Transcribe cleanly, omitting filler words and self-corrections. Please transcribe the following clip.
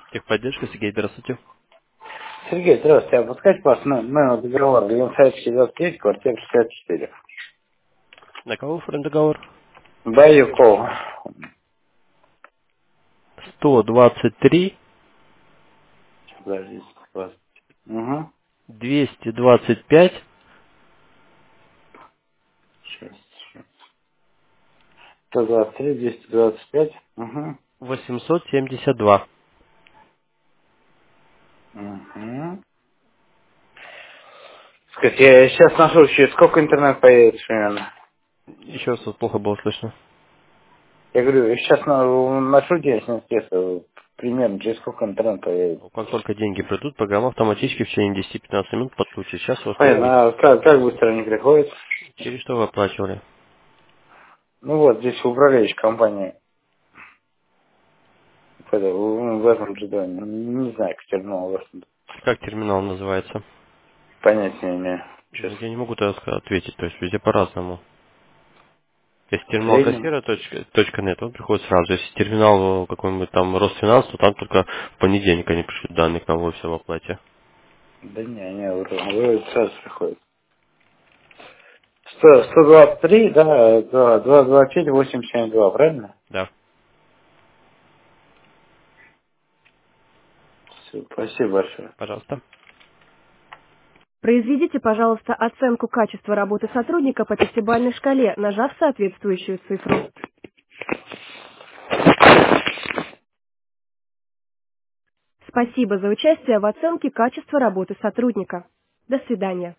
Техподдержка, Сергей, здравствуйте. Сергей, здравствуйте. А подскажите, пожалуйста, номер договора Ленсайский 23, квартира 64. На кого оформлен договор? Баюков. 123 Подождите, пожалуйста. Угу. 225 6. 123, 225. Угу. 872. Угу. Скажите, я сейчас нахожусь, через сколько интернет поедет примерно? Еще раз вот плохо было слышно. Я говорю, я сейчас на маршруте, если не естественно, примерно через сколько интернет поедет? Как только деньги придут, программа автоматически в течение 10-15 минут подключит. Сейчас у вас деньги. Понятно, а как быстро они приходят? Через что вы оплачивали? Ну вот, здесь управляющая компания. В этом же доме. Не знаю, как терминал в этом. Как терминал называется? Понятия не имею, Ну, честно. я не могу ответить, то есть везде по-разному. Если В терминал среднем? кассира .нет, он приходит сразу. Если терминал какой-нибудь там Росфинанс, то там только в понедельник они пришлют данные к нам во всем оплате. Да не, вроде сразу приходит. 123, да, 225, 872, правильно? Да, Все, спасибо большое. пожалуйста. Произведите, пожалуйста, оценку качества работы сотрудника по пятибалльной шкале, нажав соответствующую цифру. Спасибо за участие в оценке качества работы сотрудника. До свидания.